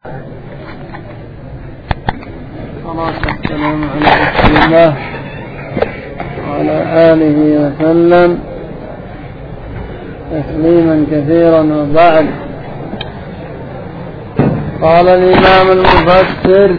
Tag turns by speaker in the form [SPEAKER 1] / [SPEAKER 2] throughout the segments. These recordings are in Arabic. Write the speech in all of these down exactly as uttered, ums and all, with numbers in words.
[SPEAKER 1] الصلاة والسلام على رسول الله وعلى آله وسلم تسليما كثيرا. وبعد، قال الإمام المفسر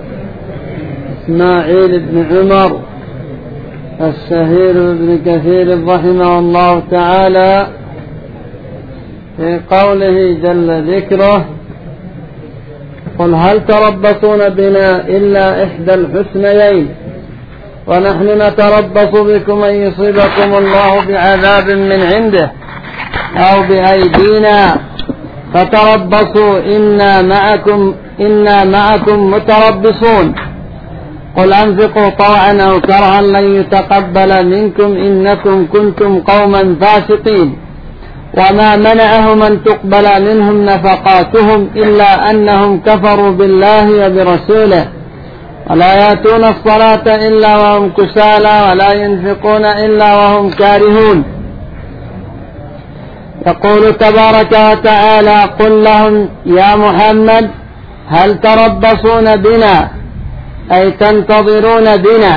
[SPEAKER 1] إسماعيل بن عمر الشهير بن كثير رحمه الله تعالى في قوله جل ذكره: قل هل تربصون بنا إلا إحدى الحسنيين ونحن نتربص بكم أن يصيبكم الله بعذاب من عنده أو بأيدينا فتربصوا إنا معكم إنا معكم متربصون. قل أنفقوا طوعا أو كرها لن يتقبل منكم إنكم كنتم قوما فاسقين. وما منعهم أن تقبل منهم نفقاتهم إلا أنهم كفروا بالله وبرسوله ولا يأتون الصلاة إلا وهم كسالى ولا ينفقون إلا وهم كارهون. يقول تبارك وتعالى: قل لهم يا محمد هل تربصون بنا أي تنتظرون بنا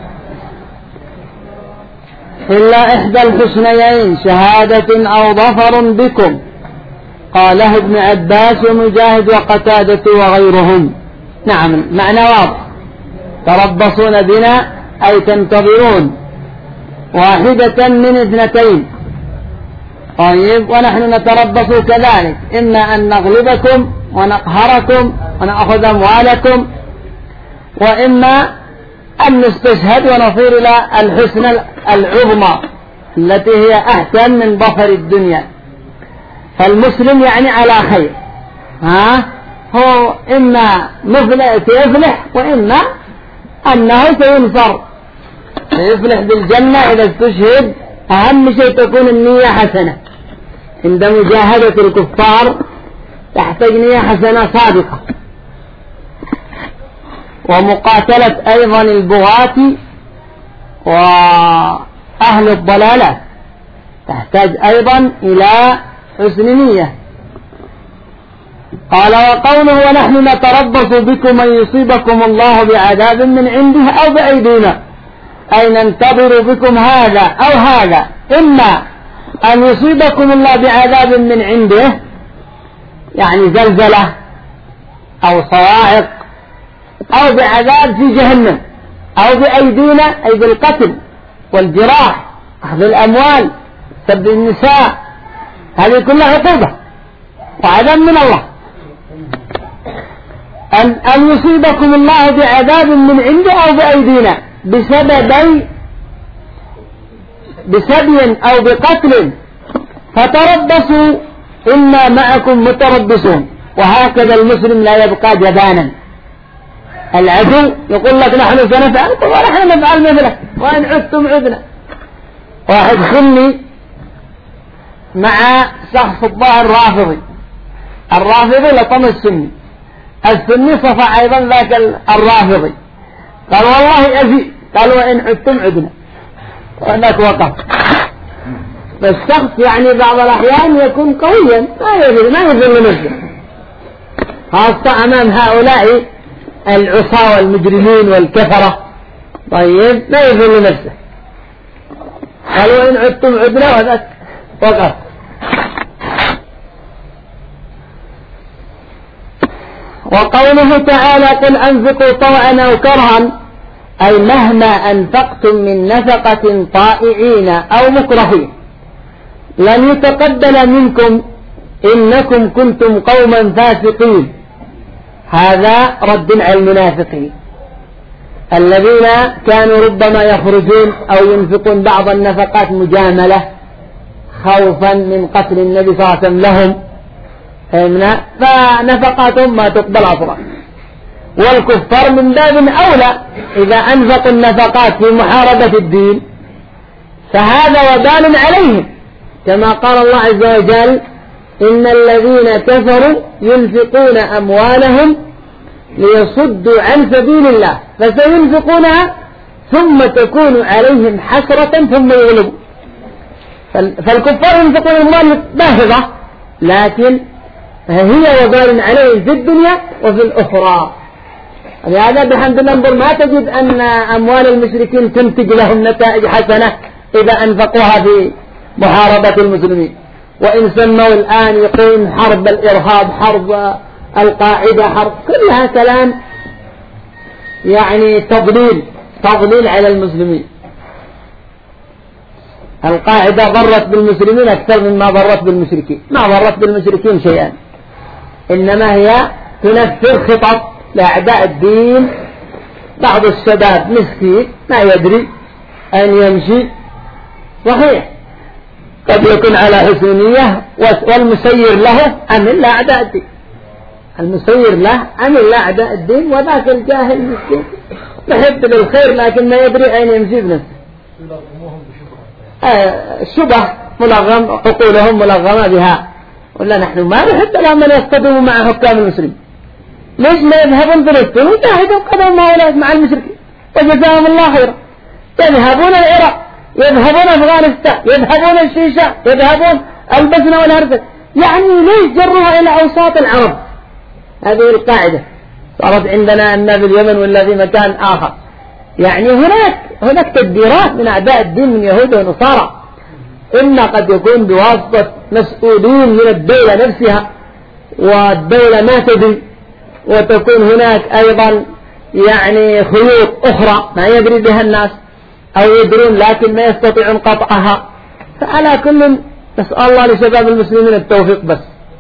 [SPEAKER 1] إلا إحدى الحسنيين شهادة أو ظفر بكم. قاله ابن عباس ومجاهد وقتادة وغيرهم. نعم، معنى واضح، تربصون بنا أي تنتظرون، واحدة من اثنتين. طيب، ونحن نتربص كذلك، إما أن نغلبكم ونقهركم ونأخذ أموالكم، وإما أن نستشهد ونصير إلى الحسنى العظمى التي هي أحسن من ظفر الدنيا. فالمسلم يعني على خير، ها هو إما سيفلح وإما أنه سينصر، سيفلح بالجنة إذا استشهد. أهم شيء تكون النية حسنة عند مجاهدة الكفار، تحتاج نية حسنة صادقة. ومقاتلة أيضا البغاة وأهل الضلالة تحتاج أيضا إلى حسن نية. قال: وقوله ونحن نتربص بكم أن يصيبكم الله بعذاب من عنده أو بأيدينا، أي ننتظر بكم هذا أو هذا، إما أن يصيبكم الله بعذاب من عنده يعني زلزلة أو صواعق، أو بعذاب في جهنم، أو بأيدينا أي بالقتل والجراح، أخذ الأموال، سب النساء، هذه كلها عقوبة وعذاب من الله. أن, أن يصيبكم الله بعذاب من عنده أو بأيدينا بسببي بسبي أو بقتل فتربصوا إنا معكم متربصون. وهكذا المسلم لا يبقى جبانا. العدو يقول لك نحن سنفعل ونحن نفعل مثله وإن عدتم عدنا. واحد سني مع شخص الظاهر رافضي، الرافضي لطم السني، السني صفع أيضا ذاك الرافضي، قال والله أفي، قال وإن عدتم عدنا، وهناك وقف. فالشخص يعني بعض الأحيان يكون قويا، ما يذل ما يذل نفسه، خاصة أمام هؤلاء العصاة والمجرمين والكفرة. طيب، لا يذل نفسه، قال وإن عدتم عدنا، وهذاك وقف. وقوله تعالى: قل أنفقوا طوعا أو كرها، أي مهما أنفقتم من نفقة طائعين أو مكرهين لن يتقبل منكم إنكم كنتم قوما فاسقين. هذا رد على المنافقين الذين كانوا ربما يخرجون أو ينفقون بعض النفقات مجاملة خوفا من قتل النبي صلى الله عليه وسلم لهم، فنفقاتهم ما تقبل أصلا. والكفار من باب أولى إذا أنفقوا النفقات في محاربة الدين فهذا وبال عليهم، كما قال الله عز وجل: إن الذين كفروا ينفقون أموالهم ليصدوا عن سبيل الله فسينفقونها ثم تكون عليهم حسرة ثم يغلبوا. فالكفار ينفقون أموال باهظة، لكن هي وبال عليهم في الدنيا وفي الأخرى. لهذا بحمد الله ما تجد أن أموال المشركين تنتج لهم نتائج حسنة إذا أنفقوها في محاربة المسلمين. وإن سموا الآن يقول حرب الإرهاب، حرب القاعدة، حرب، كلها كلام يعني تضليل تضليل على المسلمين. القاعدة ضرت بالمسلمين أكثر مما ضرت بالمشركين، ما ضرت بالمشركين شيئا، إنما هي تنفذ خطط لأعداء الدين. بعض الشباب مسكين ما يدري أن يمشي، صحيح قد يكون على حسن نية، والمسير له أمن لأعداء الدين، المسير له أمن لأعداء الدين، وذاك الجاهل مسكين يحب للخير لكن ما يدري أين يمشي بنفسه. آه الشبه ملغم، عقولهم ملغمة بها. ولا نحن ما نحب لهم من يصطدموا مع حكام المسلمين، ليش ما يذهبون فلسطين ويجاهدون قدم مع المشركين وجزاهم الله خيرا؟ يذهبون العراق، يذهبون أفغانستان، يذهبون الشيشان، يذهبون البسنة والهرسك، يعني ليش جروها إلى أوساط العرب؟ هذه القاعدة صارت عندنا أن في اليمن ولا في مكان آخر. يعني هناك هناك تدبيرات من أعداء الدين من يهود ونصارى، إما قد يكون بواسطة مسؤولين من الدولة نفسها والدولة ما تدري، وتكون هناك أيضا يعني خيوط أخرى ما يدري بها الناس أو يدرون لكن ما يستطيعون قطعها. فعلى كل نسأل الله لشباب المسلمين التوفيق. بس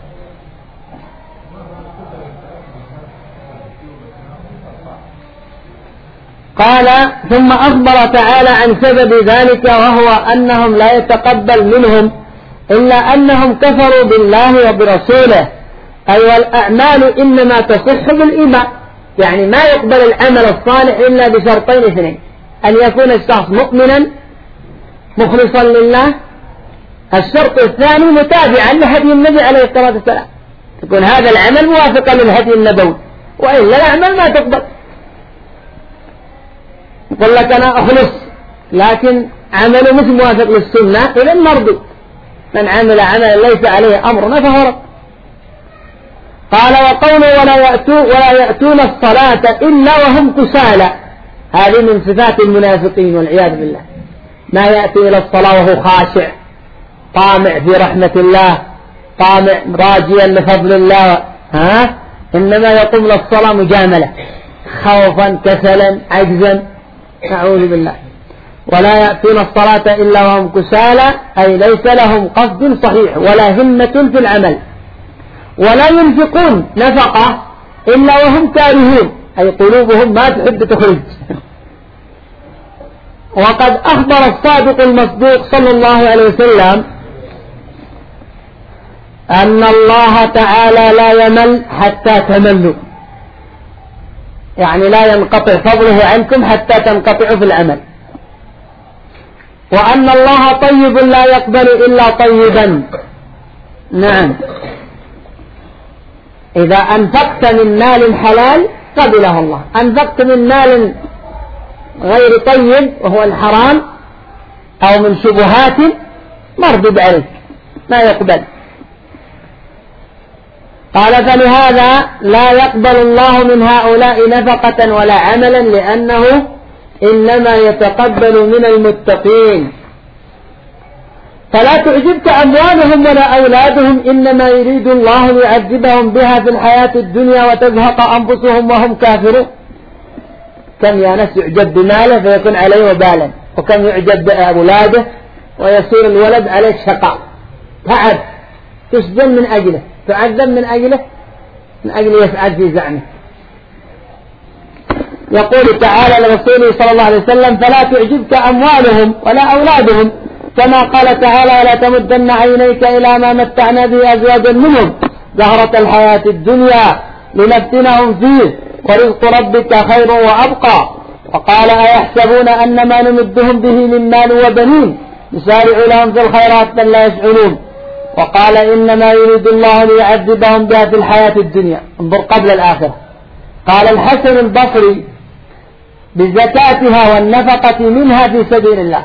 [SPEAKER 1] قال ثم أخبر تعالى عن سبب ذلك، وهو أنهم لا يتقبل منهم إلا أنهم كفروا بالله وبرسوله، أي والأعمال إنما تصح بالإيمان، يعني ما يقبل العمل الصالح إلا بشرطين اثنين: أن يكون الشخص مؤمنا مخلصا لله، الشرط الثاني متابعا لهدي النبي عليه الصلاة والسلام، يكون هذا العمل موافقا للهدي النبوي، وإلا الأعمال ما تقبل. يقول لك أنا أخلص لكن عمله مش موافق للسنة، إذا مرضي. من عمل عملا ليس عليه أمرنا فهو رد. قال وقوله ولا يأتون, ولا يأتون الصلاة إلا وهم كسالى، هذه من صفات المنافقين والعياذ بالله. ما يأتي إلى الصلاة وهو خاشع طامع في رحمة الله، طامع راجيا لفضل الله، ها إنما يقوم للصلاة مجاملة، خوفا كسلا عجزا، نعوذ بالله. ولا يأتون الصلاة إلا وهم كسالى، أي ليس لهم قصد صحيح ولا همة في العمل. ولا ينفقون نفقة إلا وهم كارهون، أي قلوبهم ما تحب تخرج. وقد أخبر الصادق المصدوق صلى الله عليه وسلم أن الله تعالى لا يمل حتى تملوا، يعني لا ينقطع فضله عنكم حتى تنقطعوا في العمل. وأن الله طيب لا يقبل إلا طيبا. نعم، إذا أنفقت من مال حلال قبله الله، أنفقت من مال غير طيب وهو الحرام أو من شبهات مردود عليك ما يقبل. قال فلهذا لا يقبل الله من هؤلاء نفقة ولا عملا، لأنه إنما يتقبل من المتقين. فلا تعجبك أموالهم ولا أولادهم، إنما يريد الله ليعذبهم بها في الحياة الدنيا وتزهق أنفسهم وهم كافرون. كم يا ناس يعجب بماله فيكون عليه وبالا، وكم يعجب بأولاده ويصير الولد عليه شقاء، تعب، تسجن من أجله، تعذب من أجله، من أجل يسعد في زعمه. يقول تعالى لرسوله صلى الله عليه وسلم فلا تعجبك أموالهم ولا أولادهم، كما قال تعالى ولا تمدن عينيك إلى ما متعنا به أزواجا منهم زهرة الحياة الدنيا لنفتنهم فيه ورزق ربك خير وأبقى. وقال أيحسبون أن ما نمدهم به من مال وبنين نسارع لهم في الخيرات بل لا يشعرون. وقال إنما يريد الله ليعذبهم بها في الحياة الدنيا، انظر قبل الآخرة. قال الحسن البصري بزكاتها والنفقة منها في سبيل الله،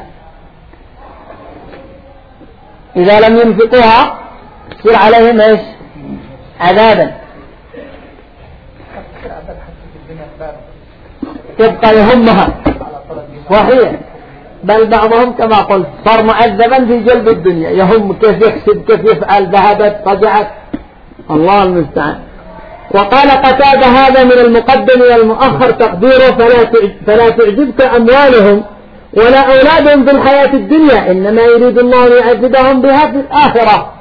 [SPEAKER 1] إذا لم ينفقوها يصير عليهم إيش؟ عذابا تبقى يهمها وهي، بل بعضهم كما قلت صار معذبا في جلب الدنيا، يهم كيف يحسب كيف يفعل، ذهبت رجعت، الله المستعان. وقال قتادة هذا من المقدم والمؤخر تقديره فلا فلا تعجبك أموالهم ولا أولادهم في الحياة الدنيا، إنما يريد الله أن يعذبهم بها في الآخرة.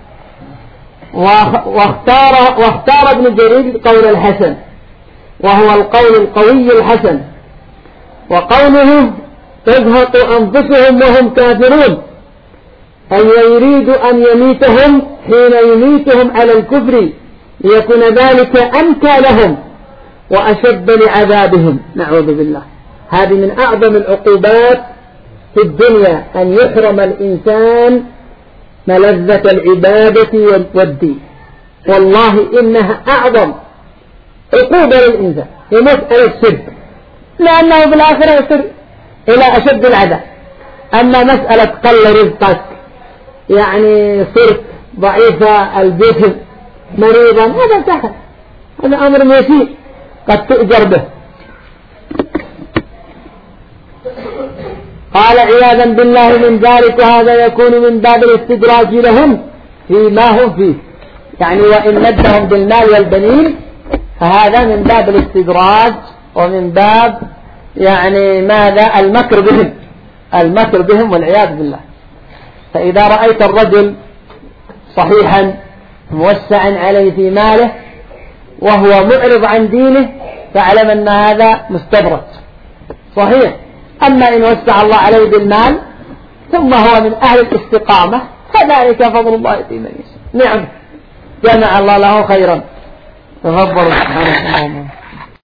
[SPEAKER 1] واختار, واختار ابن جرير قول الحسن، وهو القول القوي الحسن، وقوله تزهق أنفسهم وهم كافرون، أي يريد أن يميتهم حين يميتهم على الكفر ليكون ذلك أنكى لهم وأشد لعذابهم، نعوذ بالله. هذه من أعظم العقوبات في الدنيا، أن يحرم الإنسان ملذة العبادة والدين، والله إنها أعظم عقوبة للإنسان يموت على الشرك، لأنه بالآخرة يصير إلى أشد العذاب. أما مسألة قل رزقك، يعني صرت ضعيفة الجسم مريضا، هذا سهل، هذا أمر يسير قد تؤجر به. قال عياذا بالله من ذلك، وهذا يكون من باب الاستدراج لهم فيما هم فيه، يعني وإن مدهم بالمال والبنين فهذا من باب الاستدراج ومن باب يعني ماذا المكر بهم، المكر بهم والعياذ بالله. فإذا رأيت الرجل صحيحا موسعا عليه في ماله وهو معرض عن دينه فاعلم أن هذا مستدرج صحيح. أما إن وسع الله عليه بالمال ثم هو من أهل الاستقامة فذلك فضل الله يؤتيه من يشاء، نعم جمع الله له خيرا. تفضل سبحانه وتعالى.